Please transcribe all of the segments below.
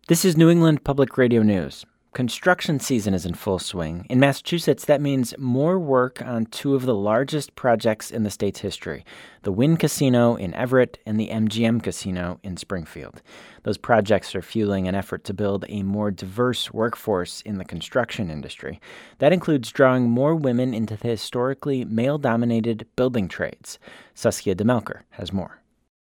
This is New England Public Radio News. Construction season is in full swing. In Massachusetts, that means more work on two of the largest projects in the state's history, the Wynn Casino in Everett and the MGM Casino in Springfield. Those projects are fueling an effort to build a more diverse workforce in the construction industry. That includes drawing more women into the historically male-dominated building trades. Saskia DeMelker has more.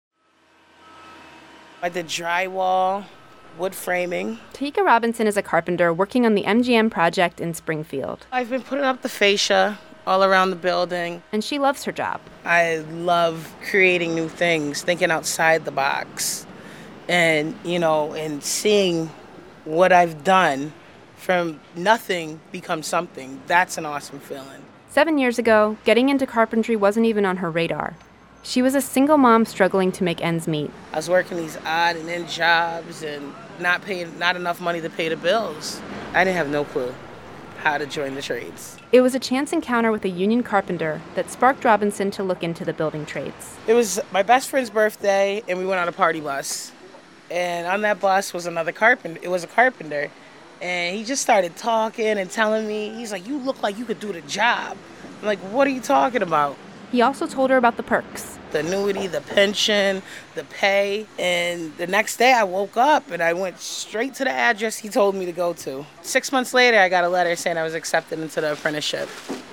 I did drywall, wood framing. Taika Robinson is a carpenter working on the MGM project in Springfield. I've been putting up the fascia all around the building. And she loves her job. I love creating new things, thinking outside the box. And, and seeing what I've done from nothing become something. That's an awesome feeling. 7 years ago, getting into carpentry wasn't even on her radar. She was a single mom struggling to make ends meet. I was working these odd and end jobs and not enough money to pay the bills. I didn't have no clue how to join the trades. It was a chance encounter with a union carpenter that sparked Robinson to look into the building trades. It was my best friend's birthday, and we went on a party bus. And on that bus was another carpenter. It was a carpenter. And he just started talking and telling me, he's like, "You look like you could do the job." I'm like, "What are you talking about?" He also told her about the perks. The annuity, the pension, the pay. And the next day I woke up and I went straight to the address he told me to go to. 6 months later, I got a letter saying I was accepted into the apprenticeship.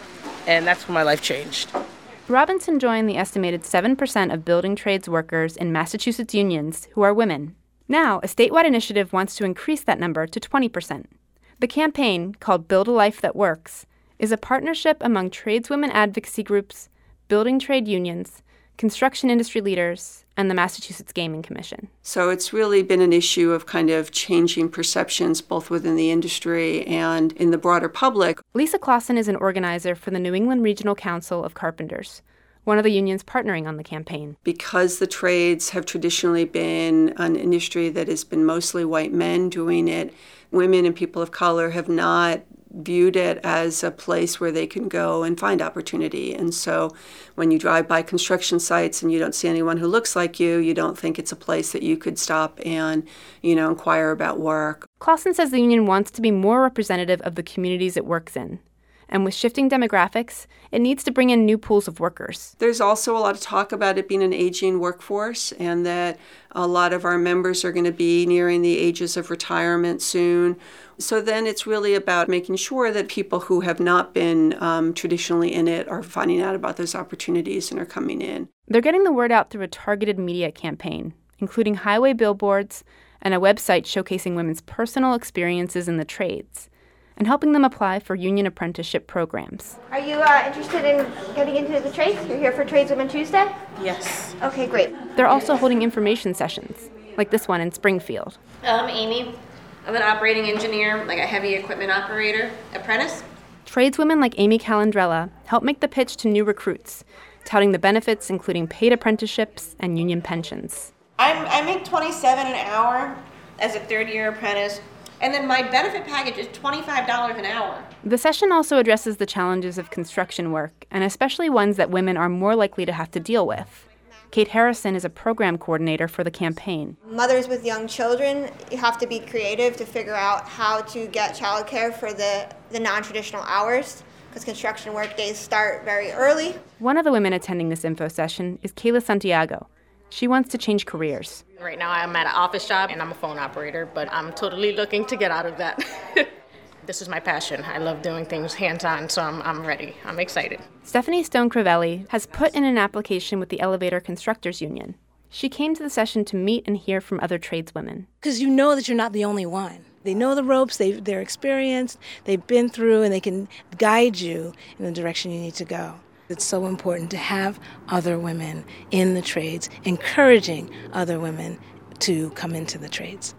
And that's when my life changed. Robinson joined the estimated 7% of building trades workers in Massachusetts unions who are women. Now, a statewide initiative wants to increase that number to 20%. The campaign, called Build a Life That Works, is a partnership among tradeswomen advocacy groups, building trade unions, construction industry leaders, and the Massachusetts Gaming Commission. So it's really been an issue of kind of changing perceptions both within the industry and in the broader public. Lisa Clausen is an organizer for the New England Regional Council of Carpenters, one of the unions partnering on the campaign. Because the trades have traditionally been an industry that has been mostly white men doing it, women and people of color have not viewed it as a place where they can go and find opportunity. And so when you drive by construction sites and you don't see anyone who looks like you don't think it's a place that you could stop and, inquire about work. Clausen says the union wants to be more representative of the communities it works in. And with shifting demographics, it needs to bring in new pools of workers. There's also a lot of talk about it being an aging workforce and that a lot of our members are going to be nearing the ages of retirement soon. So then it's really about making sure that people who have not been traditionally in it are finding out about those opportunities and are coming in. They're getting the word out through a targeted media campaign, including highway billboards and a website showcasing women's personal experiences in the trades, and helping them apply for union apprenticeship programs. Are you interested in getting into the trades? You're here for Tradeswomen Tuesday? Yes. Okay, great. They're also holding information sessions, like this one in Springfield. Amy. I'm an operating engineer, like a heavy equipment operator, apprentice. Tradeswomen like Amy Calandrella help make the pitch to new recruits, touting the benefits including paid apprenticeships and union pensions. I make $27 an hour as a third-year apprentice. And then my benefit package is $25 an hour. The session also addresses the challenges of construction work, and especially ones that women are more likely to have to deal with. Kate Harrison is a program coordinator for the campaign. Mothers with young children, you have to be creative to figure out how to get childcare for the non-traditional hours, because construction work days start very early. One of the women attending this info session is Kayla Santiago. She wants to change careers. Right now I'm at an office job and I'm a phone operator, but I'm totally looking to get out of that. This is my passion. I love doing things hands-on, so I'm ready. I'm excited. Stephanie Stone Crivelli has put in an application with the Elevator Constructors Union. She came to the session to meet and hear from other tradeswomen. Because you know that you're not the only one. They know the ropes, they're experienced, they've been through, and they can guide you in the direction you need to go. It's so important to have other women in the trades, encouraging other women to come into the trades.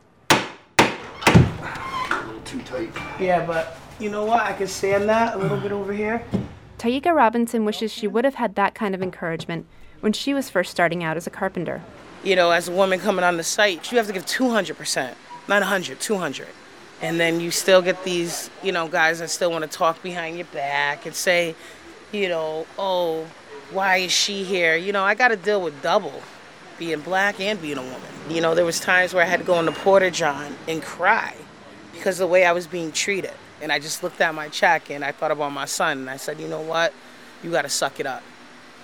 Too tight. Yeah, but you know what? I can stand that a little bit over here. Taika Robinson wishes she would have had that kind of encouragement when she was first starting out as a carpenter. As a woman coming on the site, you have to give 200%, not 100, 200. And then you still get these, guys that still want to talk behind your back and say, oh, why is she here? I got to deal with double. being black and being a woman. You know, there was times where I had to go into Porta-John and cry because of the way I was being treated. And I just looked at my check and I thought about my son and I said, you know what? You got to suck it up.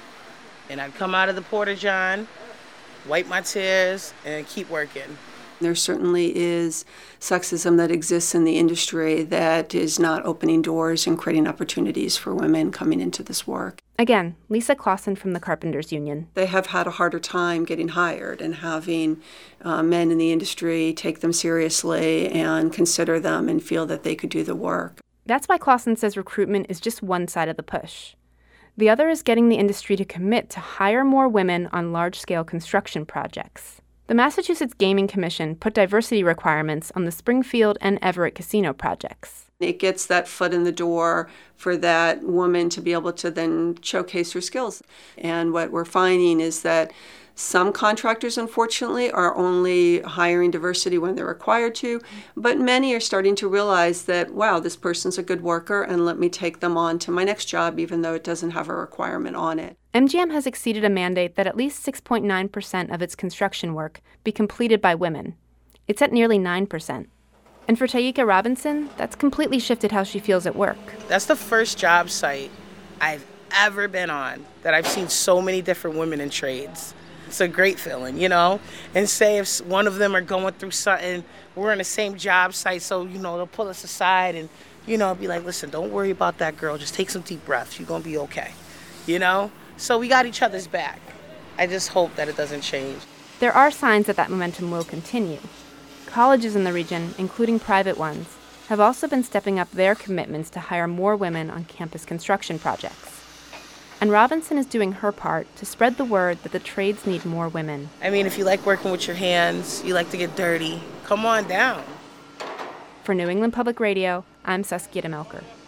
And I'd come out of the Porta-John, wipe my tears, and keep working. There certainly is sexism that exists in the industry that is not opening doors and creating opportunities for women coming into this work. Again, Lisa Clausen from the Carpenters Union. They have had a harder time getting hired and having men in the industry take them seriously and consider them and feel that they could do the work. That's why Clausen says recruitment is just one side of the push. The other is getting the industry to commit to hire more women on large-scale construction projects. The Massachusetts Gaming Commission put diversity requirements on the Springfield and Everett casino projects. It gets that foot in the door for that woman to be able to then showcase her skills. And what we're finding is that some contractors, unfortunately, are only hiring diversity when they're required to, but many are starting to realize that, wow, this person's a good worker, and let me take them on to my next job, even though it doesn't have a requirement on it. MGM has exceeded a mandate that at least 6.9% of its construction work be completed by women. It's at nearly 9%. And for Taika Robinson, that's completely shifted how she feels at work. That's the first job site I've ever been on that I've seen so many different women in trades. It's a great feeling, you know? And say if one of them are going through something, we're in the same job site, so, you know, they'll pull us aside and, you know, be like, listen, don't worry about that girl. Just take some deep breaths. You're going to be okay, you know? So we got each other's back. I just hope that it doesn't change. There are signs that that momentum will continue. Colleges in the region, including private ones, have also been stepping up their commitments to hire more women on campus construction projects. And Robinson is doing her part to spread the word that the trades need more women. I mean, if you like working with your hands, you like to get dirty, come on down. For New England Public Radio, I'm Saskia DeMelker.